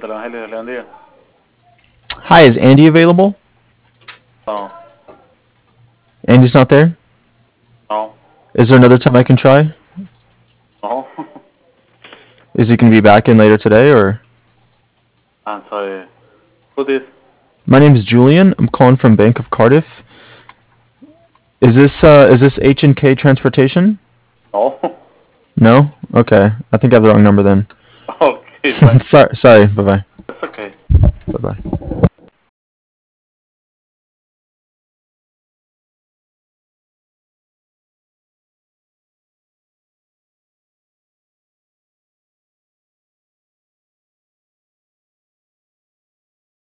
del Evangelio de León Díaz. Hi, is Andy available? No, Andy's not there? no, Is there another time I can try? no. Is he going to be back in later today, or? I'm sorry. Who this? My name is Julian. I'm calling from Bank of Cardiff. Is this H&K Transportation? No. No? Okay. I think I have the wrong number then. Okay, fine. Sorry. Bye-bye. It's okay. Bye-bye.